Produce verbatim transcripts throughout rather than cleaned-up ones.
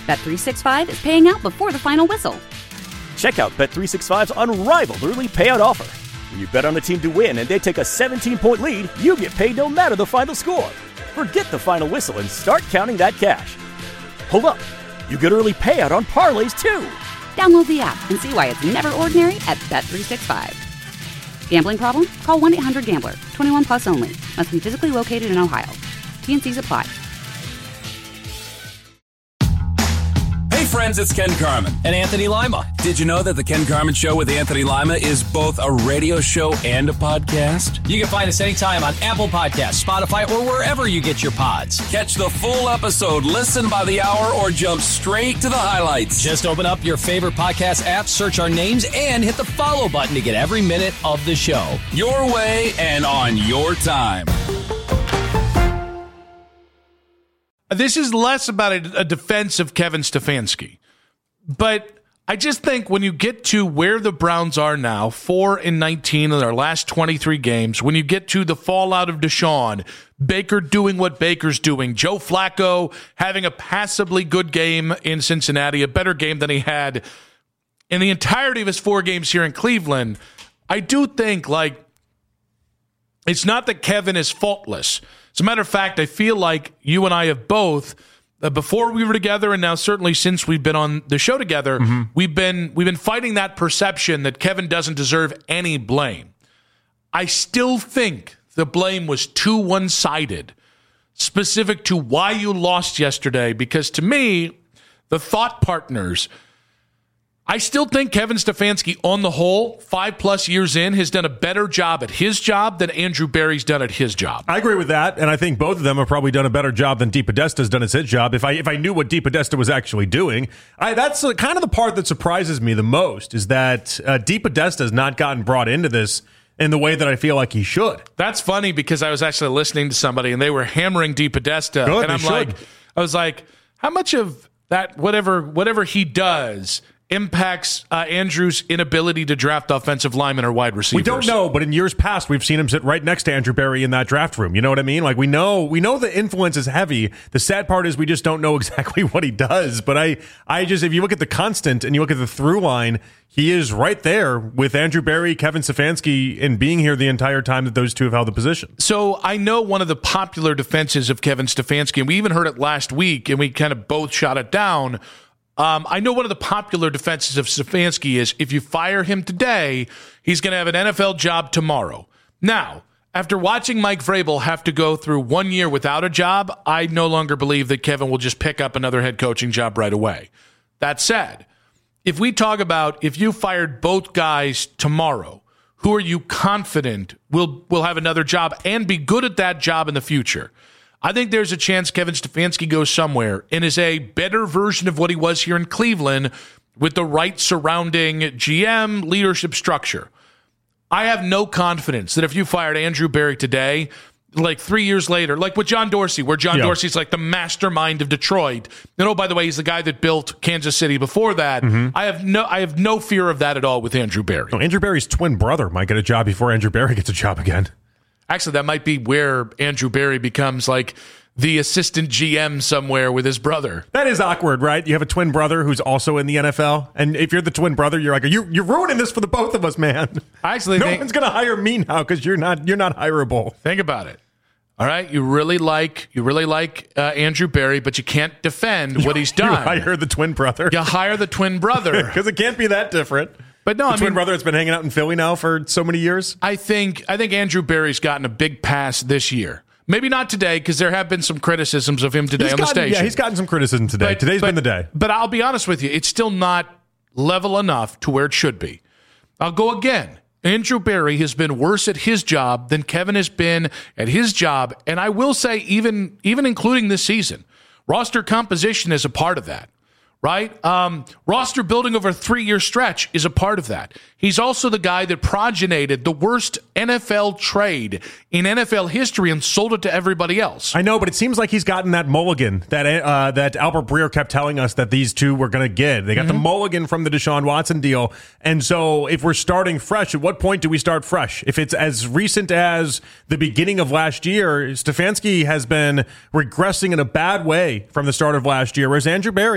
Bet three sixty-five is paying out before the final whistle. Check out Bet three sixty-five's unrivaled early payout offer. When you bet on a team to win and they take a seventeen-point lead, you get paid no matter the final score. Forget the final whistle and start counting that cash. Hold up. You get early payout on parlays, too. Download the app and see why it's never ordinary at Bet three sixty-five. Gambling problem? Call one eight hundred gambler. twenty-one plus only. Must be physically located in Ohio. T N Cs apply. Hey friends, it's Ken Carman. And Anthony Lima. Did you know that the Ken Carman Show with Anthony Lima is both a radio show and a podcast? You can find us anytime on Apple Podcasts, Spotify, or wherever you get your pods. Catch the full episode, listen by the hour, or jump straight to the highlights. Just open up your favorite podcast app, search our names, and hit the follow button to get every minute of the show. Your way and on your time. This is less about a, a defense of Kevin Stefanski, but I just think when you get to where the Browns are now, four and nineteen in their last twenty-three games, when you get to the fallout of Deshaun, Baker doing what Baker's doing, Joe Flacco having a passably good game in Cincinnati, a better game than he had in the entirety of his four games here in Cleveland, I do think, like, it's not that Kevin is faultless. As a matter of fact, I feel like you and I have both, uh, before we were together and now certainly since we've been on the show together, mm-hmm. we've been we've been fighting that perception that Kevin doesn't deserve any blame. I still think the blame was too one-sided, specific to why you lost yesterday, because to me, the thought partners, I still think Kevin Stefanski, on the whole, five-plus years in, has done a better job at his job than Andrew Berry's done at his job. I agree with that, and I think both of them have probably done a better job than DePodesta's done at his job. If I if I knew what DePodesta was actually doing, I, that's kind of the part that surprises me the most, is that uh, DePodesta has not gotten brought into this in the way that I feel like he should. That's funny, because I was actually listening to somebody, and they were hammering DePodesta, Good, and I'm should. like, I was like, how much of that, whatever whatever he does, impacts uh, Andrew's inability to draft offensive linemen or wide receivers? We don't know, but in years past, we've seen him sit right next to Andrew Berry in that draft room. You know what I mean? Like, we know we know the influence is heavy. The sad part is we just don't know exactly what he does. But I, I just, if you look at the constant and you look at the through line, he is right there with Andrew Berry, Kevin Stefanski, and being here the entire time that those two have held the position. So I know one of the popular defenses of Kevin Stefanski, and we even heard it last week, and we kind of both shot it down. Um, I know one of the popular defenses of Stefanski is if you fire him today, he's going to have an N F L job tomorrow. Now, after watching Mike Vrabel have to go through one year without a job, I no longer believe that Kevin will just pick up another head coaching job right away. That said, if we talk about if you fired both guys tomorrow, who are you confident will will have another job and be good at that job in the future? I think there's a chance Kevin Stefanski goes somewhere and is a better version of what he was here in Cleveland with the right surrounding G M leadership structure. I have no confidence that if you fired Andrew Berry today, like three years later, like with John Dorsey, where John yeah. Dorsey's like the mastermind of Detroit. And oh, by the way, he's the guy that built Kansas City before that. Mm-hmm. I have no I have no fear of that at all with Andrew Berry. No, Andrew Berry's twin brother might get a job before Andrew Berry gets a job again. Actually, that might be where Andrew Berry becomes like the assistant G M somewhere with his brother. That is awkward, right? You have a twin brother who's also in the N F L, and if you're the twin brother, you're like, you're, you're ruining this for the both of us, man. I actually no think, one's going to hire me now because you're not you're not hireable. Think about it. All right, you really like you really like uh, Andrew Berry, but you can't defend you, what he's done. You hire the twin brother. You hire the twin brother because it can't be that different. But no, the I twin mean, brother that's been hanging out in Philly now for so many years. I think I think Andrew Berry's gotten a big pass this year. Maybe not today, because there have been some criticisms of him today he's on gotten, the station. Yeah, he's gotten some criticism today. But, Today's but, been the day. But I'll be honest with you, it's still not level enough to where it should be. I'll go again. Andrew Berry has been worse at his job than Kevin has been at his job, and I will say even even including this season. Roster composition is a part of that. Right? Um, roster building over a three-year stretch is a part of that. He's also the guy that progenited the worst N F L trade in N F L history and sold it to everybody else. I know, but it seems like he's gotten that mulligan that uh, that Albert Breer kept telling us that these two were going to get. They got mm-hmm. the mulligan from the Deshaun Watson deal. And so if we're starting fresh, at what point do we start fresh? If it's as recent as the beginning of last year, Stefanski has been regressing in a bad way from the start of last year, whereas Andrew Berry,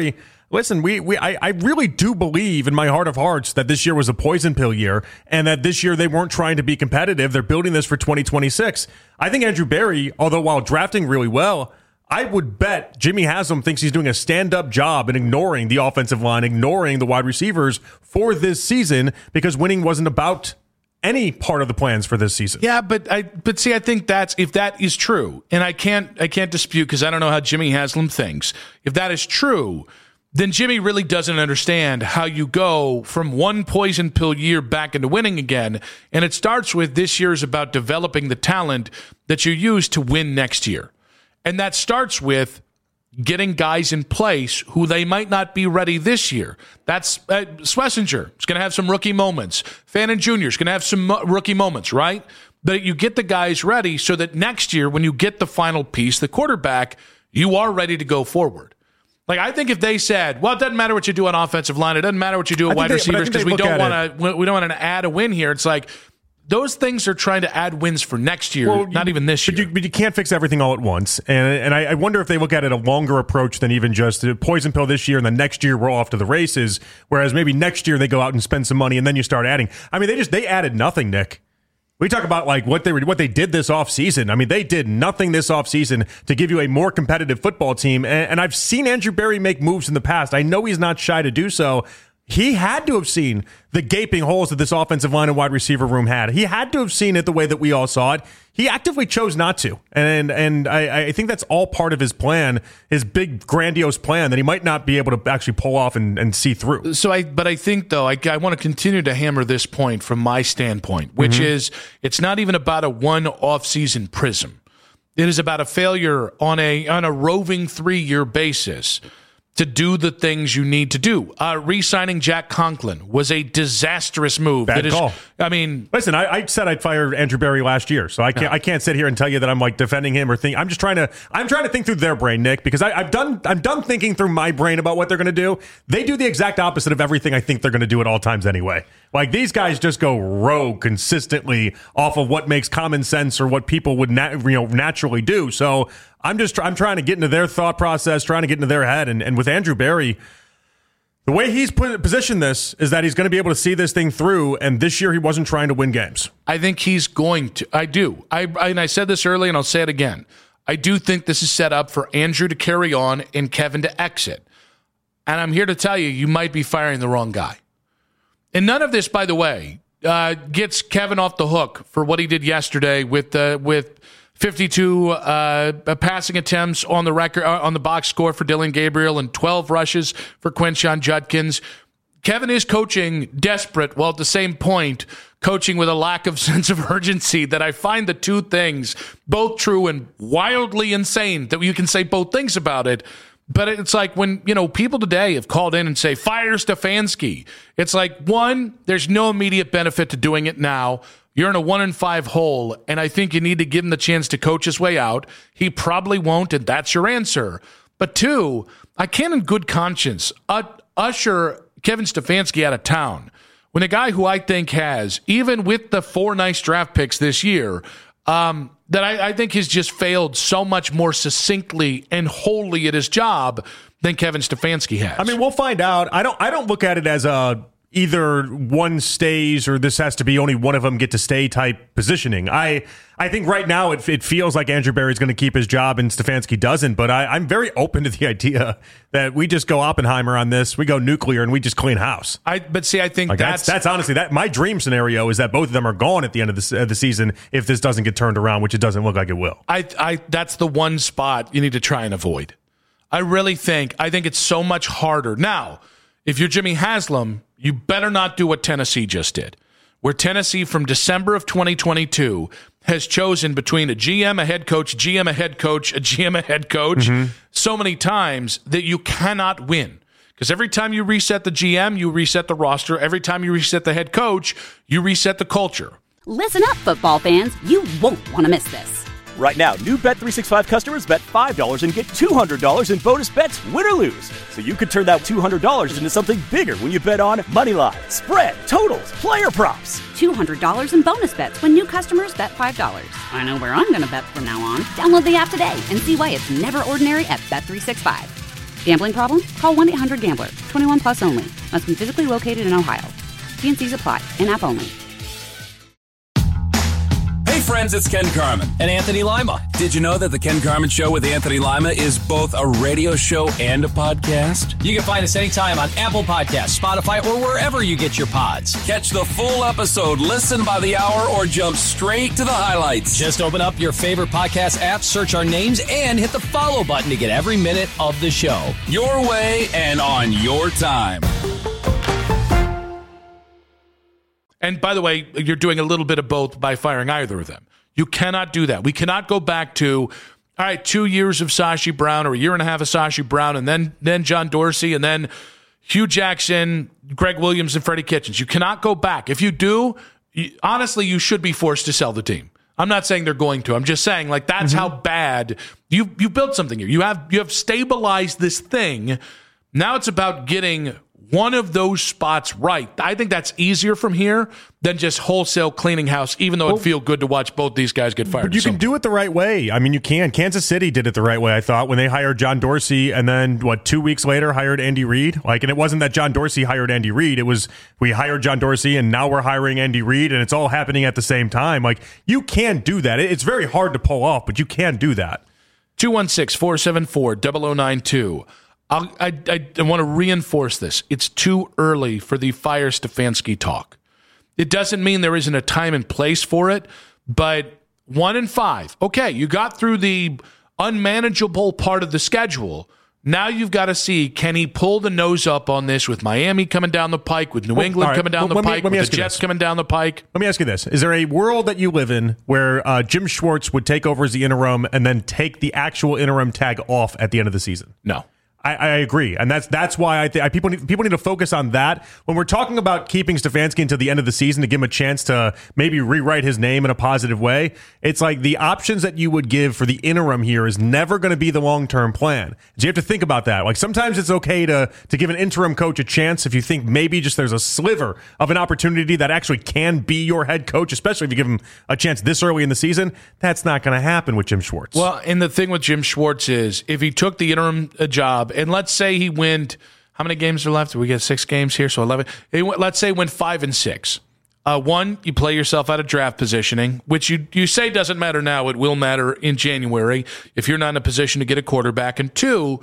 Listen, we, we I, I really do believe in my heart of hearts that this year was a poison pill year and that this year they weren't trying to be competitive. They're building this for twenty twenty-six. I think Andrew Berry, although while drafting really well, I would bet Jimmy Haslam thinks he's doing a stand-up job in ignoring the offensive line, ignoring the wide receivers for this season because winning wasn't about any part of the plans for this season. Yeah, but I but see, I think that's if that is true, and I can't I can't dispute because I don't know how Jimmy Haslam thinks. If that is true, then Jimmy really doesn't understand how you go from one poison pill year back into winning again. And it starts with this year is about developing the talent that you use to win next year. And that starts with getting guys in place who they might not be ready this year. That's uh, Schlesinger is going to have some rookie moments. Fannin Junior is going to have some mo- rookie moments, right? But you get the guys ready so that next year when you get the final piece, the quarterback, you are ready to go forward. Like, I think if they said, well, it doesn't matter what you do on offensive line, it doesn't matter what you do at wide they, receivers because we don't want to we don't want to add a win here. It's like, those things are trying to add wins for next year, well, not you, even this year. But you, but you can't fix everything all at once. And and I, I wonder if they look at it a longer approach than even just a poison pill this year and then next year we're off to the races. Whereas maybe next year they go out and spend some money and then you start adding. I mean, they just they added nothing, Nick. We talk about like what they were, what they did this offseason. I mean, they did nothing this offseason to give you a more competitive football team. And, and I've seen Andrew Berry make moves in the past. I know he's not shy to do so. He had to have seen the gaping holes that this offensive line and wide receiver room had. He had to have seen it the way that we all saw it. He actively chose not to. And and I, I think that's all part of his plan, his big, grandiose plan that he might not be able to actually pull off and, and see through. So I, But I think, though, I, I want to continue to hammer this point from my standpoint, which mm-hmm. is it's not even about a one off-season prism. It is about a failure on a on a roving three-year basis to do the things you need to do. Uh, re-signing Jack Conklin was a disastrous move. Bad that call. Is, I mean, listen, I, I said I'd fire Andrew Berry last year, so I can't. Yeah. I can't sit here and tell you that I'm like defending him or think. I'm just trying to. I'm trying to think through their brain, Nick, because I, I've done. I'm done thinking through my brain about what they're going to do. They do the exact opposite of everything I think they're going to do at all times anyway. Like these guys just go rogue consistently off of what makes common sense or what people would nat- you know naturally do. So I'm just I'm trying to get into their thought process, trying to get into their head. And, and with Andrew Berry, the way he's put, positioned this is that he's going to be able to see this thing through. And this year he wasn't trying to win games. I think he's going to. I do. I, I and I said this early, and I'll say it again. I do think this is set up for Andrew to carry on and Kevin to exit. And I'm here to tell you, you might be firing the wrong guy. And none of this, by the way, uh, gets Kevin off the hook for what he did yesterday with uh, with fifty-two uh, passing attempts on the record uh, on the box score for Dillon Gabriel and twelve rushes for Quinshon Judkins. Kevin is coaching desperate, while at the same point coaching with a lack of sense of urgency. That I find the two things both true and wildly insane. That you can say both things about it. But it's like when, you know, people today have called in and say, fire Stefanski. It's like, one, there's no immediate benefit to doing it now. You're in a one and five hole, and I think you need to give him the chance to coach his way out. He probably won't, and that's your answer. But two, I can't in good conscience uh, usher Kevin Stefanski out of town when a guy who I think has, even with the four nice draft picks this year, um, that I, I think has just failed so much more succinctly and wholly at his job than Kevin Stefanski has. I mean, we'll find out. I don't. I don't look at it as a either one stays or this has to be only one of them get to stay type positioning. I I think right now it, it feels like Andrew Berry's going to keep his job and Stefanski doesn't, but I, I'm very open to the idea that we just go Oppenheimer on this, we go nuclear, and we just clean house. I But see, I think like that's, that's... That's honestly, that my dream scenario is that both of them are gone at the end of the, uh, the season if this doesn't get turned around, which it doesn't look like it will. I, I That's the one spot you need to try and avoid. I really think, I think it's so much harder. Now, if you're Jimmy Haslam, you better not do what Tennessee just did, where Tennessee from December of twenty twenty-two has chosen between a G M, a head coach, G M, a head coach, a G M, a head coach, mm-hmm. so many times that you cannot win. Because every time you reset the G M, you reset the roster. Every time you reset the head coach, you reset the culture. Listen up, football fans. You won't want to miss this. Right now, new Bet three sixty-five customers bet five dollars and get two hundred dollars in bonus bets, win or lose. So you could turn that two hundred dollars into something bigger when you bet on money line, spread, totals, player props. two hundred dollars in bonus bets when new customers bet five dollars. I know where I'm going to bet from now on. Download the app today and see why it's never ordinary at Bet three sixty-five. Gambling problem? Call one eight hundred gambler. twenty-one plus only. Must be physically located in Ohio. T N Cs apply. In-app only. Hey friends, it's Ken Carman. And Anthony Lima. Did you know that the Ken Carman Show with Anthony Lima is both a radio show and a podcast? You can find us anytime on Apple Podcasts, Spotify, or wherever you get your pods. Catch the full episode, listen by the hour, or jump straight to the highlights. Just open up your favorite podcast app, search our names, and hit the follow button to get every minute of the show. Your way and on your time. And by the way, you're doing a little bit of both by firing either of them. You cannot do that. We cannot go back to, all right, two years of Sashi Brown or a year and a half of Sashi Brown and then then John Dorsey and then Hugh Jackson, Greg Williams, and Freddie Kitchens. You cannot go back. If you do, you, honestly, you should be forced to sell the team. I'm not saying they're going to. I'm just saying, like, that's mm-hmm. how bad you you built something here. You have you have stabilized this thing. Now it's about getting one of those spots right. I think that's easier from here than just wholesale cleaning house, even though well, it'd feel good to watch both these guys get fired. But you can do it the right way. I mean, you can. Kansas City did it the right way, I thought, when they hired John Dorsey and then, what, two weeks later hired Andy Reid? Like, and it wasn't that John Dorsey hired Andy Reid. It was we hired John Dorsey and now we're hiring Andy Reid, and it's all happening at the same time. Like, you can do that. It's very hard to pull off, but you can do that. two one six, four seven four, zero zero nine two. I'll, I, I, I want to reinforce this. It's too early for the fire Stefanski talk. It doesn't mean there isn't a time and place for it, but one and five. Okay, you got through the unmanageable part of the schedule. Now you've got to see, can he pull the nose up on this with Miami coming down the pike, with New well, England right. coming down well, the pike, me, with the Jets this. coming down the pike? Let me ask you this. Is there a world that you live in where uh, Jim Schwartz would take over as the interim and then take the actual interim tag off at the end of the season? No. I, I agree, and that's that's why I think people need, people need to focus on that when we're talking about keeping Stefanski until the end of the season to give him a chance to maybe rewrite his name in a positive way. It's like the options that you would give for the interim here is never going to be the long term plan. So you have to think about that. Like sometimes it's okay to to give an interim coach a chance if you think maybe just there's a sliver of an opportunity that actually can be your head coach, especially if you give him a chance this early in the season. That's not going to happen with Jim Schwartz. Well, and the thing with Jim Schwartz is if he took the interim job. And let's say he went, how many games are left? We get six games here, so eleven. He went, let's say went five and six. Uh, one, you play yourself out of draft positioning, which you, you say doesn't matter now. It will matter in January if you're not in a position to get a quarterback. And two,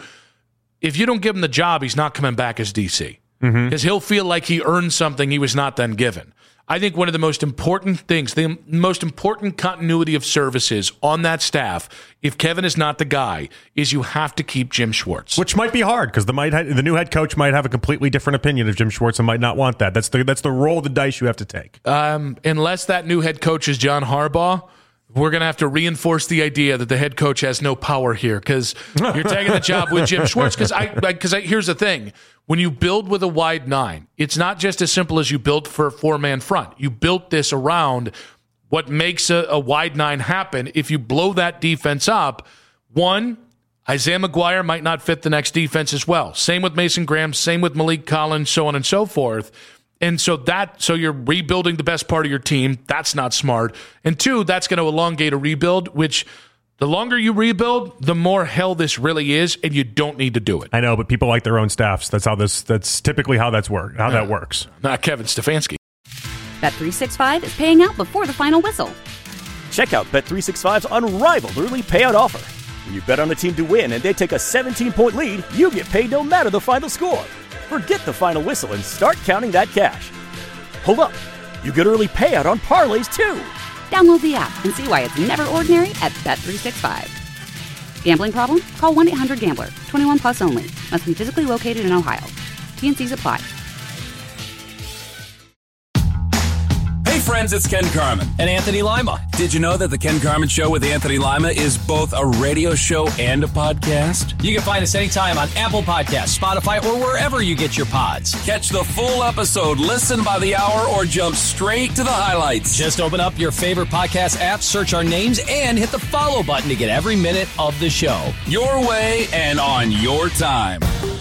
if you don't give him the job, he's not coming back as D C because mm-hmm. he'll feel like he earned something he was not then given. I think one of the most important things, the most important continuity of services on that staff, if Kevin is not the guy, is you have to keep Jim Schwartz. Which might be hard because the might the new head coach might have a completely different opinion of Jim Schwartz and might not want that. That's the that's the roll of the dice you have to take. Um, unless that new head coach is John Harbaugh, we're going to have to reinforce the idea that the head coach has no power here because you're taking the job with Jim Schwartz. Because I, because I, here's the thing. When you build with a wide nine, it's not just as simple as you built for a four-man front. You built this around what makes a, a wide nine happen. If you blow that defense up, one, Isaiah McGuire might not fit the next defense as well. Same with Mason Graham, same with Malik Collins, so on and so forth. And so that, so you're rebuilding the best part of your team. That's not smart. And two, that's going to elongate a rebuild, which the longer you rebuild, the more hell this really is, and you don't need to do it. I know, but people like their own staffs. That's how this. That's typically how that's work. How uh, that works. Not Kevin Stefanski. Bet three sixty-five is paying out before the final whistle. Check out Bet three sixty-five's unrivaled early payout offer. When you bet on a team to win and they take a seventeen-point lead, you get paid no matter the final score. Forget the final whistle and start counting that cash. Hold up. You get early payout on parlays, too. Download the app and see why it's never ordinary at Bet three sixty-five. Gambling problem? Call one eight hundred gambler. twenty-one plus only. Must be physically located in Ohio. T N Cs apply. Hey friends, it's Ken Carman. And Anthony Lima. Did you know that the Ken Carman Show with Anthony Lima is both a radio show and a podcast? You can find us anytime on Apple Podcasts, Spotify, or wherever you get your pods. Catch the full episode, listen by the hour, or jump straight to the highlights. Just open up your favorite podcast app, search our names, and hit the follow button to get every minute of the show. Your way and on your time.